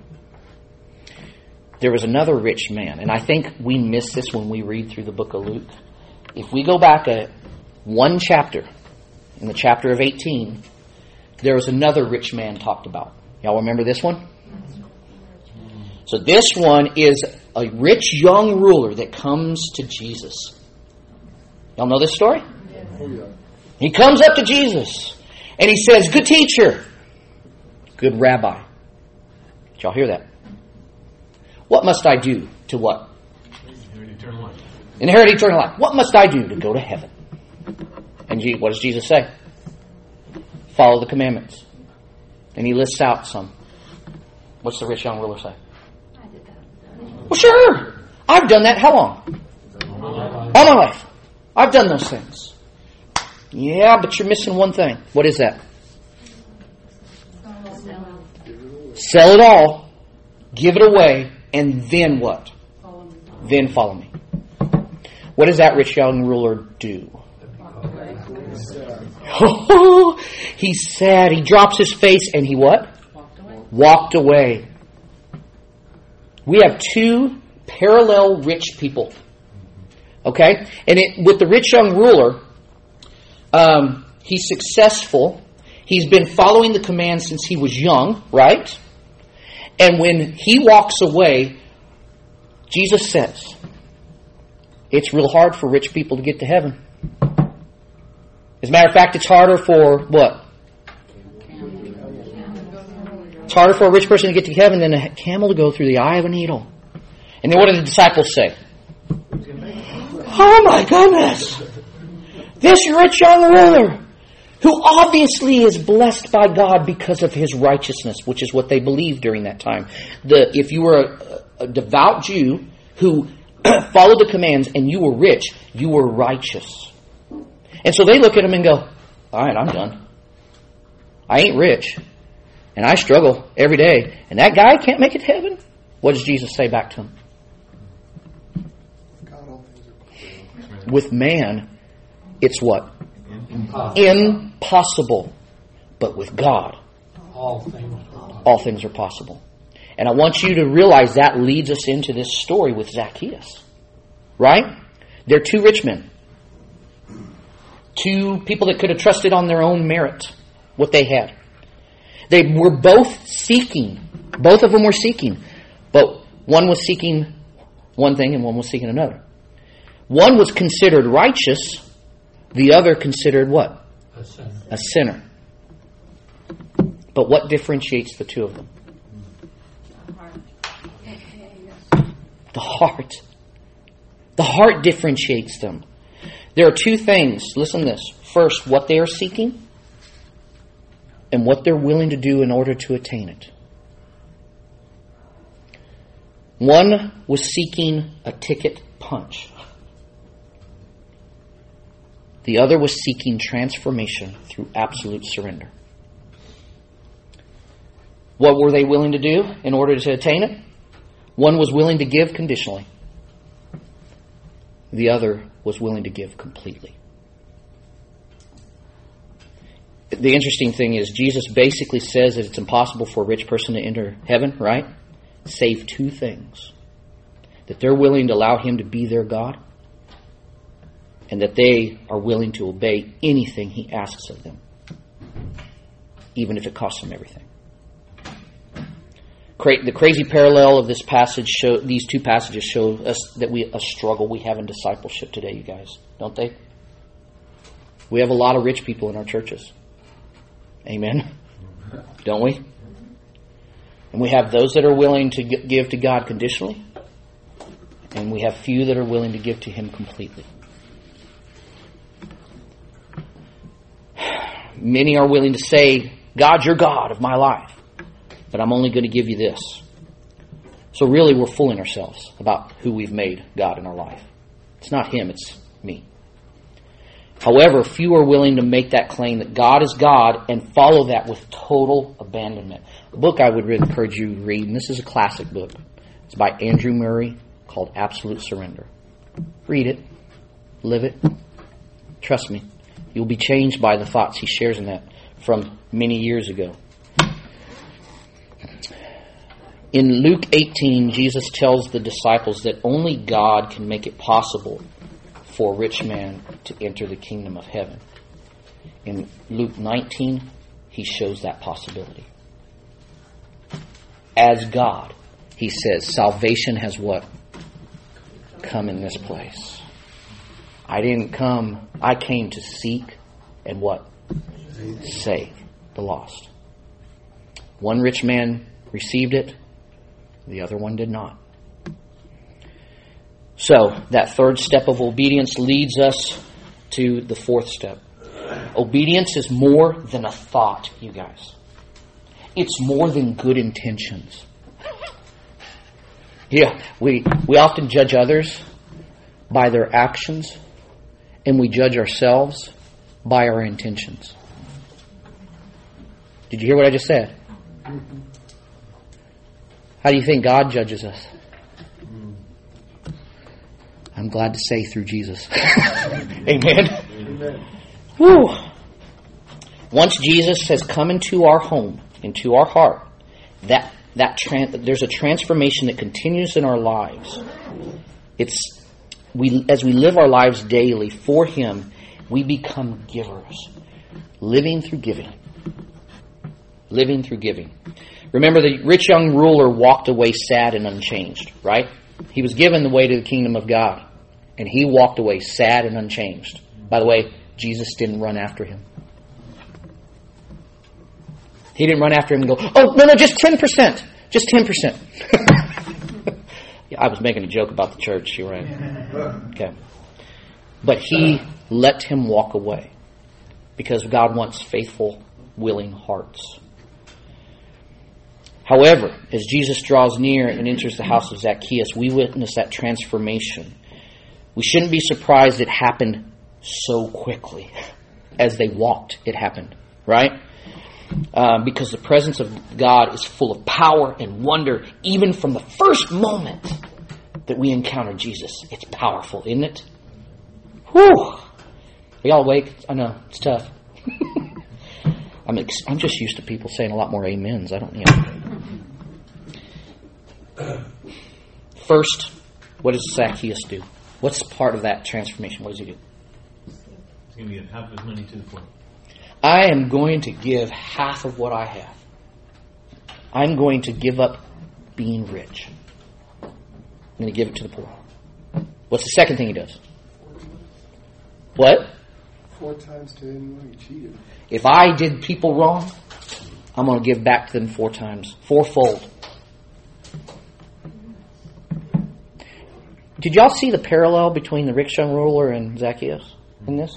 There was another rich man, and I think we miss this when we read through the book of Luke. If we go back one chapter, in the chapter of 18, there was another rich man talked about. Y'all remember this one? So this one is a rich young ruler that comes to Jesus. Y'all know this story? He comes up to Jesus and he says, "Good teacher, good rabbi." Did y'all hear that? What must I do to what? Inherit eternal life. Inherit eternal life. What must I do to go to heaven? And what does Jesus say? Follow the commandments. And he lists out some. What's the rich young ruler say? I did that. Well, sure. I've done that. How long? All my life. I've done those things. Yeah, but you're missing one thing. What is that? Sell it all. Give it away. And then what? Then follow me. What does that rich young ruler do? He's sad. He drops his face and he what? Walked away. We have two parallel rich people. Okay? And with the rich young ruler, he's successful. He's been following the commands since he was young, right? And when he walks away, Jesus says, it's real hard for rich people to get to heaven. As a matter of fact, it's harder for what? It's harder for a rich person to get to heaven than a camel to go through the eye of a needle. And then what do the disciples say? Oh my goodness! This rich young ruler, who obviously is blessed by God because of his righteousness, which is what they believed during that time. If you were a devout Jew who followed the commands and you were rich, you were righteous. And so they look at him and go, all right, I'm done. I ain't rich. And I struggle every day. And that guy can't make it to heaven? What does Jesus say back to him? With man, it's what? Impossible. But with God, all things are possible. And I want you to realize that leads us into this story with Zacchaeus. Right? They're two rich men. Two people that could have trusted on their own merit what they had. They were both seeking. Both of them were seeking. But one was seeking one thing and one was seeking another. One was considered righteous. The other considered what? A sinner. But what differentiates the two of them? The heart. The heart differentiates them. There are two things. Listen to this. First, what they are seeking and what they're willing to do in order to attain it. One was seeking a ticket punch. The other was seeking transformation through absolute surrender. What were they willing to do in order to attain it? One was willing to give conditionally. The other was willing to give completely. The interesting thing is Jesus basically says that it's impossible for a rich person to enter heaven, right? Save two things. That they're willing to allow Him to be their God, and that they are willing to obey anything He asks of them, even if it costs them everything. The crazy parallel of this passage these two passages show us that a struggle we have in discipleship today, you guys, don't they? We have a lot of rich people in our churches. Amen? Don't we? And we have those that are willing to give to God conditionally, and we have few that are willing to give to Him completely. Many are willing to say, God, you're God of my life, but I'm only going to give you this. So really we're fooling ourselves about who we've made God in our life. It's not Him, it's me. However, few are willing to make that claim that God is God and follow that with total abandonment. A book I would really encourage you to read, and this is a classic book. It's by Andrew Murray called Absolute Surrender. Read it. Live it. Trust me. You'll be changed by the thoughts he shares in that from many years ago. In Luke 18, Jesus tells the disciples that only God can make it possible for a rich man to enter the kingdom of heaven. In Luke 19, he shows that possibility. As God, he says, salvation has what? Come in this place. I came to seek and what? Save the lost. One rich man received it, the other one did not. So, that third step of obedience leads us to the fourth step. Obedience is more than a thought, you guys. It's more than good intentions. Yeah, we often judge others by their actions, and we judge ourselves by our intentions. Did you hear what I just said? How do you think God judges us? I'm glad to say through Jesus. Amen. Amen. Whew. Once Jesus has come into our home, into our heart, there's a transformation that continues in our lives. As we live our lives daily for Him, we become givers, living through giving. Living through giving. Remember, the rich young ruler walked away sad and unchanged, right? He was given the way to the kingdom of God, and he walked away sad and unchanged. By the way, Jesus didn't run after him. He didn't run after him and go, oh, no, just 10%. Just 10%. Yeah, I was making a joke about the church, you're right. Okay. But he let him walk away because God wants faithful, willing hearts. However, as Jesus draws near and enters the house of Zacchaeus, we witness that transformation. We shouldn't be surprised it happened so quickly. As they walked, it happened, right? Because the presence of God is full of power and wonder, even from the first moment that we encounter Jesus. It's powerful, isn't it? Whew! Are y'all awake? I know, it's tough. I'm just used to people saying a lot more amens. I don't need it. First, what does Zacchaeus do? What's part of that transformation? What does he do? He's going to give half of his money to the poor. I am going to give half of what I have. I'm going to give up being rich. I'm going to give it to the poor. What's the second thing he does? What? 4 times to anyone he cheated. If I did people wrong, I'm going to give back to them 4 times. 4-fold. Did y'all see the parallel between the rich young ruler and Zacchaeus in this?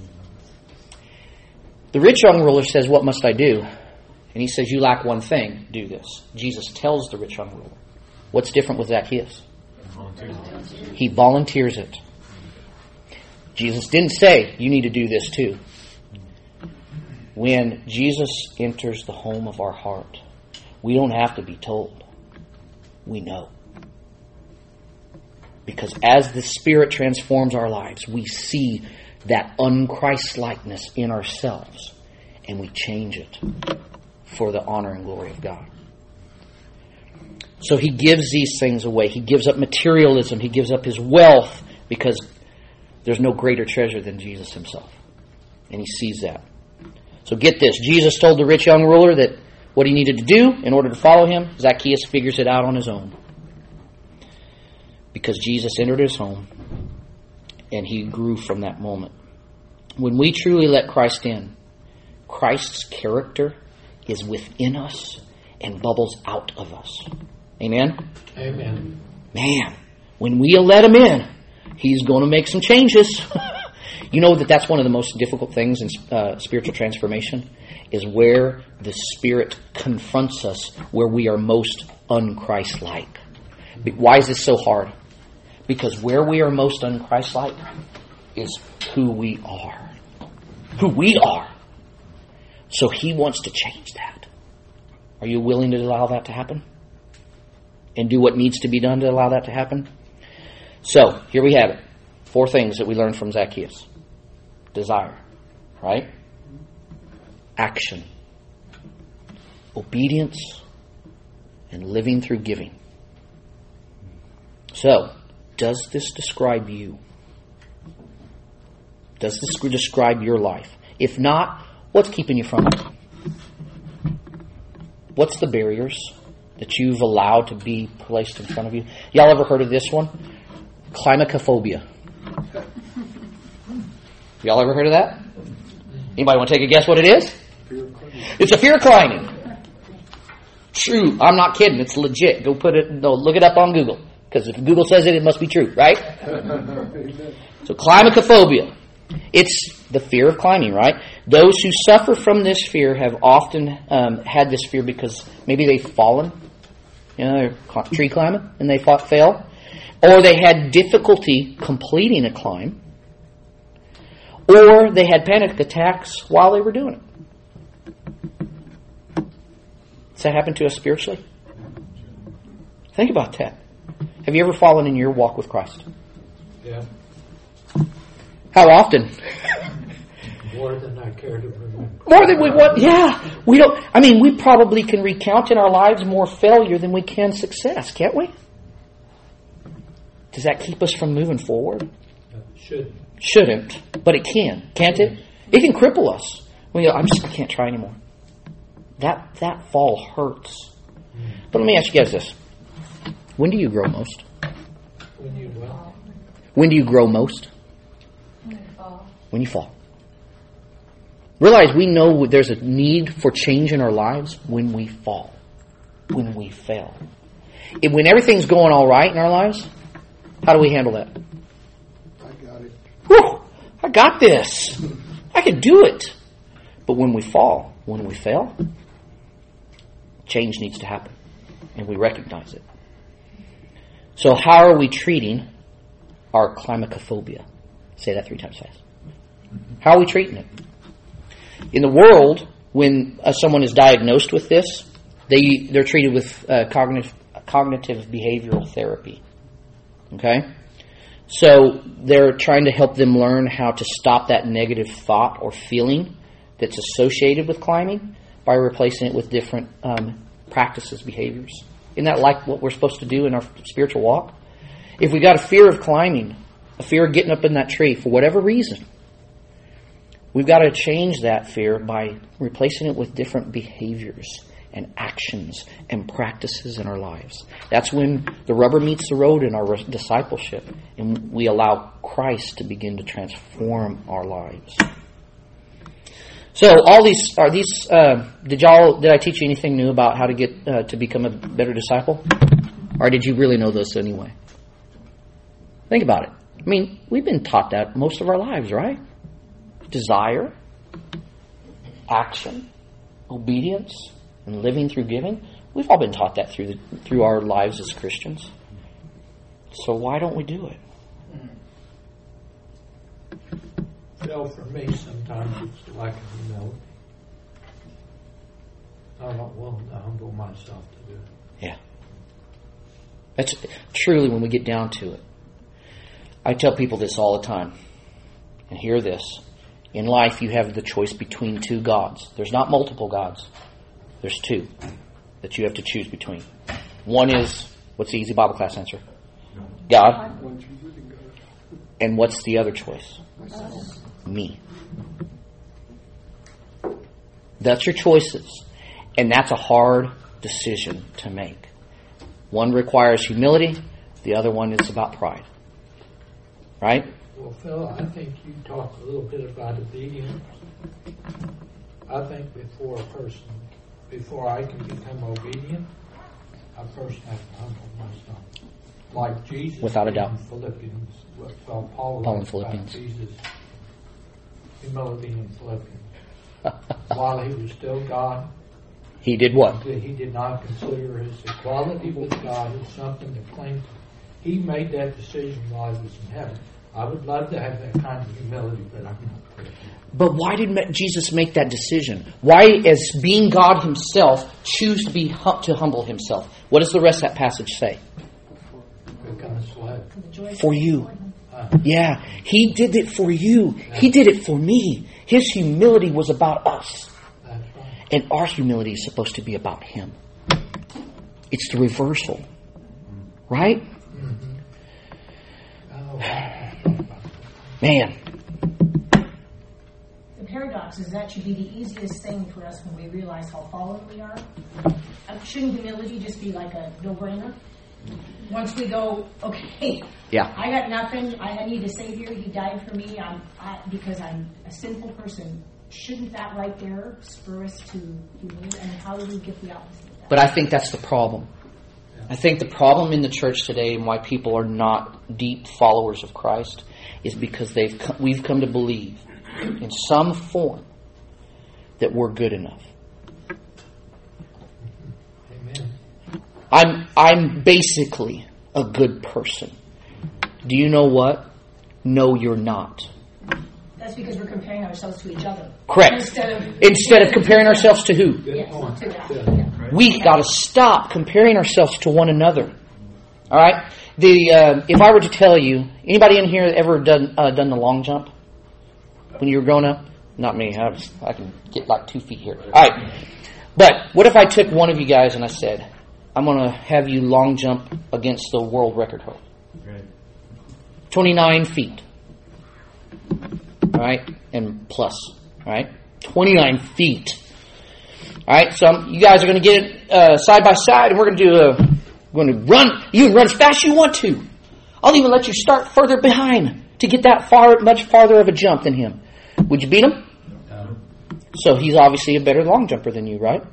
The rich young ruler says, what must I do? And he says, you lack one thing, do this. Jesus tells the rich young ruler. What's different with Zacchaeus? He volunteers it. Jesus didn't say, you need to do this too. When Jesus enters the home of our heart, we don't have to be told. We know. Because as the Spirit transforms our lives, we see that un-Christ-likeness in ourselves, and we change it for the honor and glory of God. So he gives these things away. He gives up materialism. He gives up his wealth because there's no greater treasure than Jesus himself. And he sees that. So get this. Jesus told the rich young ruler that what he needed to do in order to follow him. Zacchaeus figures it out on his own. Because Jesus entered his home and he grew from that moment. When we truly let Christ in, Christ's character is within us and bubbles out of us. Amen? Amen. Man, when we let him in, he's going to make some changes. You know that's one of the most difficult things in spiritual transformation is where the Spirit confronts us where we are most un-Christ-like. Why is this so hard? Because where we are most un-Christ-like is who we are. who we are. So He wants to change that. Are you willing to allow that to happen? And do what needs to be done to allow that to happen? So, here we have it. 4 things that we learned from Zacchaeus. Desire, right? Action. Obedience. And living through giving. So, does this describe you? Does this describe your life? If not, what's keeping you from it? What's the barriers that you've allowed to be placed in front of you? Y'all ever heard of this one? Climacophobia. Y'all ever heard of that? Anybody want to take a guess what it is? It's a fear of climbing. True. I'm not kidding. It's legit. Go look it up on Google. Because if Google says it, it must be true, right? So climacophobia. It's the fear of climbing, right? Those who suffer from this fear have often had this fear because maybe they've fallen. They're tree climbing and they fail. Or they had difficulty completing a climb. Or they had panic attacks while they were doing it. Does that happen to us spiritually? Think about that. Have you ever fallen in your walk with Christ? Yeah. How often? More than I care to remember. More than we want. Yeah. We don't. I mean, we probably can recount in our lives more failure than we can success, can't we? Does that keep us from moving forward? Shouldn't. Shouldn't, but it can, can't it? It can cripple us. I can't try anymore. That fall hurts. But let me ask you guys this: when do you grow most? When you well. When do you grow most? When you fall. When you fall. Realize we know there's a need for change in our lives when we fall, when we fail. When everything's going all right in our lives, how do we handle that? I got it. Whew, I got this. I can do it. But when we fall, when we fail, change needs to happen. And we recognize it. So how are we treating our climacophobia? Say that 3 times fast. How are we treating it? In the world, when someone is diagnosed with this, they're treated with cognitive behavioral therapy. Okay? So they're trying to help them learn how to stop that negative thought or feeling that's associated with climbing by replacing it with different practices, behaviors. Isn't that like what we're supposed to do in our spiritual walk? If we got a fear of climbing, a fear of getting up in that tree for whatever reason, we've got to change that fear by replacing it with different behaviors and actions and practices in our lives. That's when the rubber meets the road in our discipleship and we allow Christ to begin to transform our lives. So all these are these. Did I teach you anything new about how to get to become a better disciple, or did you really know this anyway? Think about it. I mean, we've been taught that most of our lives, right? Desire, action, obedience, and living through giving. We've all been taught that through our lives as Christians. So why don't we do it? Well, for me, sometimes it's lack of humility. I'm not willing to humble myself to do it. Yeah. That's truly when we get down to it. I tell people this all the time. And hear this. In life, you have the choice between 2 gods. There's not multiple gods. There's 2 that you have to choose between. One is, what's the easy Bible class answer? God. And what's the other choice? Me. That's your choices. And that's a hard decision to make. One requires humility. The other one is about pride. Right? Well, Phil, I think you talked a little bit about obedience. I think before I can become obedient, I first have to humble myself. Like Jesus without a doubt. In Philippians, Paul in Philippians. Jesus' humility in Philippians. While he was still God, he did what? He did not consider his equality with God as something to cling to. He made that decision while he was in heaven. I would love to have that kind of humility, but I'm not there. But why did Jesus make that decision? Why, as being God himself, choose to humble himself? What does the rest of that passage say? Become a slave. For you. Yeah, he did it for you. He did it for me. His humility was about us. That's right. And our humility is supposed to be about him. It's the reversal. Right? Oh, Man. The paradox is that should be the easiest thing for us when we realize how fallen we are. Shouldn't humility just be like a no-brainer? Once we go, okay, Yeah. I got nothing. I need a Savior. He died for me because I'm a sinful person. Shouldn't that right there spur us to humility? And how do we get the opposite of that? But I think that's the problem. I think the problem in the church today and why people are not deep followers of Christ is because we've come to believe in some form that we're good enough. amen. I'm basically a good person. Do you know what? No, you're not. That's because we're comparing ourselves to each other. Correct. Instead of comparing ourselves to who? Good Yes, point. to that. Good. Yeah. We got to stop comparing ourselves to one another. All right. If I were to tell you, anybody in here ever done the long jump when you were growing up? Not me. I can get like 2 feet here. All right. But what if I took one of you guys and I said, I'm going to have you long jump against the world record hold. Right. 29 feet. All right. And plus. All right. 29 feet. All right. So you guys are going to get side by side and we're going to run. You can run as fast as you want to. I'll even let you start further behind to get that much farther of a jump than him. Would you beat him? No. So he's obviously a better long jumper than you, right?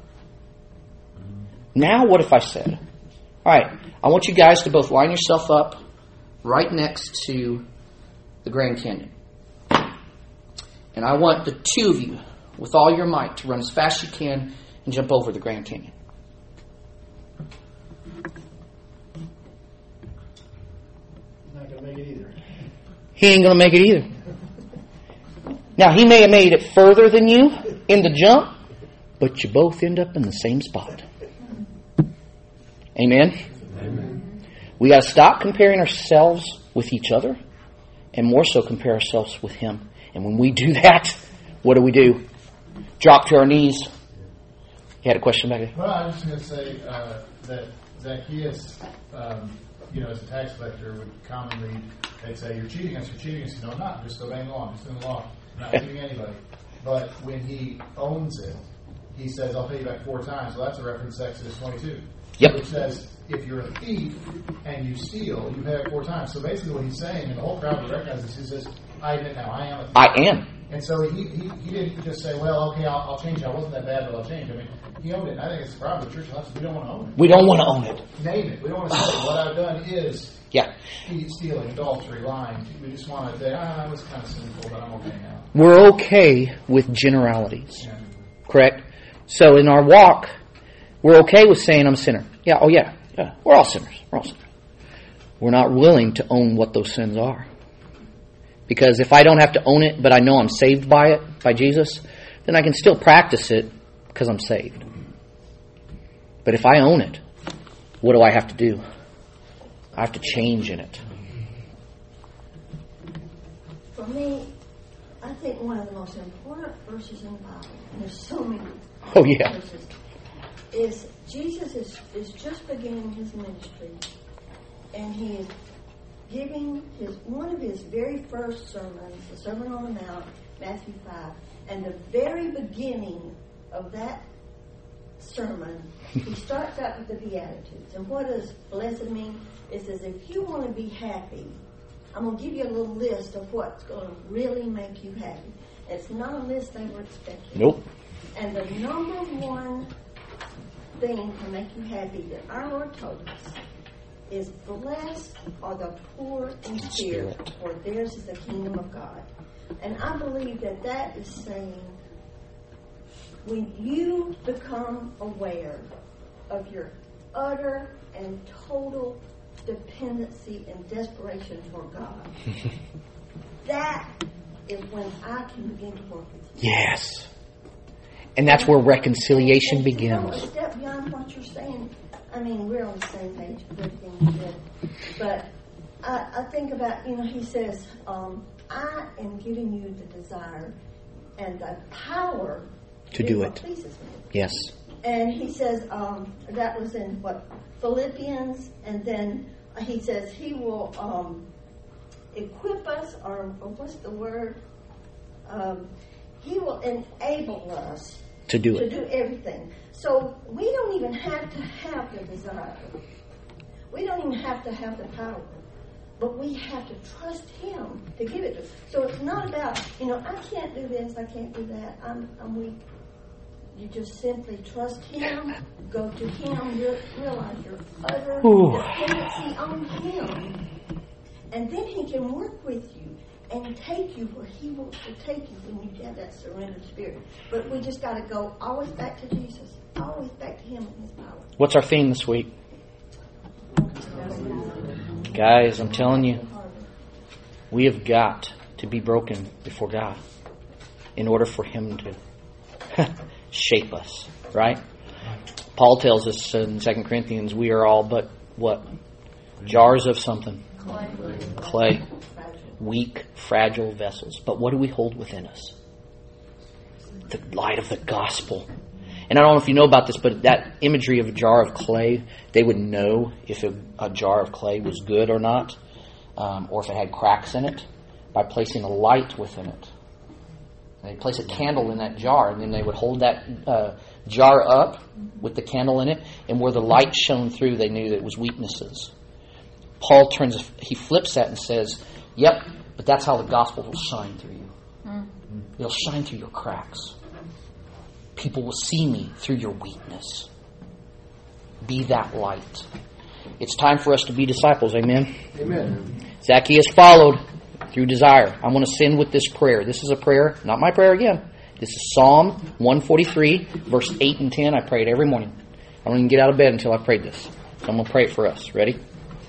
Now what if I said, all right, I want you guys to both line yourself up right next to the Grand Canyon. And I want the two of you, with all your might, to run as fast as you can and jump over the Grand Canyon. Not going to make it either. He ain't going to make it either. Now, he may have made it further than you in the jump, but you both end up in the same spot. Amen? Amen. We got to stop comparing ourselves with each other and more so compare ourselves with him. And when we do that, what do? Drop to our knees. You had a question back there? Well, I was just going to say that Zacchaeus, as a tax collector, would commonly, they'd say, you're cheating us. No, I'm not. I'm just obeying the law. I'm just doing the law. I'm not cheating anybody. But when he owns it, he says, I'll pay you back 4 times. So that's a reference to Exodus 22. Yep. Which says, if you're a thief and you steal, you pay back 4 times. So basically what he's saying, and the whole crowd would recognize this, he says, I admit now, I am a thief. I am. And so he didn't just say, well, okay, I'll change it. I wasn't that bad, but I'll change it. I mean, he owned it. And I think it's the problem with church. We don't want to own it. We don't want to own it. Name it. We don't want to say what I've done is Yeah. stealing, adultery, lying. We just want to say, I was kind of sinful, but I'm okay now. We're okay with generalities. Yeah. Correct? So in our walk, we're okay with saying I'm a sinner. Yeah, oh yeah. We're all sinners. We're not willing to own what those sins are. Because if I don't have to own it, but I know I'm saved by it, by Jesus, then I can still practice it because I'm saved. But if I own it, what do I have to do? I have to change in it. For me, I think one of the most important verses in the Bible, and there's so many Oh yeah. verses, is Jesus is just beginning his ministry, and he is giving one of his very first sermons, the Sermon on the Mount, Matthew 5, and the very beginning of that sermon, he starts out with the Beatitudes. And what does blessed mean? It says, if you want to be happy, I'm going to give you a little list of what's going to really make you happy. It's not a list they were expecting. Nope. And the number one thing to make you happy that our Lord told us is, blessed are the poor in spirit, for theirs is the kingdom of God. And I believe that is saying, when you become aware of your utter and total dependency and desperation for God, that is when I can begin to work with you. Yes. And that's where reconciliation And to go begins. a step beyond what you're saying. I mean, we're on the same page with everything you said. But I think about, he says, I am giving you the desire and the power To do what it. pleases me. Yes. And he says, that was in Philippians, and then he says he will equip us, or what's the word? He will enable us To do to it. do everything. So we don't even have to have the desire. We don't even have to have the power. But we have to trust Him to give it to us. So it's not about, I can't do this, I can't do that, I'm weak. You just simply trust Him, go to Him, realize your utter dependency on Him. And then He can work with you and take you where He wants to take you when you have that surrendered spirit. But we just got to go always back to Jesus, always back to Him and His power. What's our theme this week? Guys, I'm telling you, we have got to be broken before God in order for Him to shape us, right? Paul tells us in 2 Corinthians, we are all but what? Jars of something. Clay. Weak, fragile vessels. But what do we hold within us? The light of the gospel. And I don't know if you know about this, but that imagery of a jar of clay, they would know if a jar of clay was good or not, or if it had cracks in it, by placing a light within it. They'd place a candle in that jar, and then they would hold that jar up with the candle in it, and where the light shone through, they knew that it was weaknesses. Paul he flips that and says, yep, but that's how the gospel will shine through you. It'll shine through your cracks. People will see me through your weakness. Be that light. It's time for us to be disciples. Amen? Amen. Zacchaeus followed through desire. I want to send with this prayer. This is a prayer, not my prayer again. This is Psalm 143, verse 8 and 10. I pray it every morning. I don't even get out of bed until I prayed this. So I'm going to pray it for us. Ready?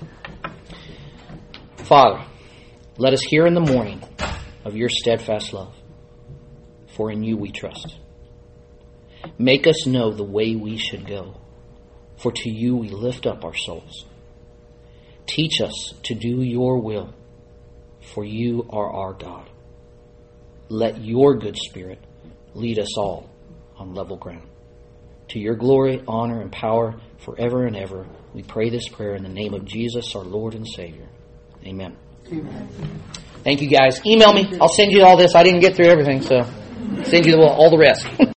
Father, let us hear in the morning of your steadfast love, for in you we trust. Make us know the way we should go, for to you we lift up our souls. Teach us to do your will, for you are our God. Let your good Spirit lead us all on level ground. To your glory, honor, and power forever and ever, we pray this prayer in the name of Jesus, our Lord and Savior. Amen. Thank you, guys. Email me. I'll send you all this. I didn't get through everything, so send you all the rest.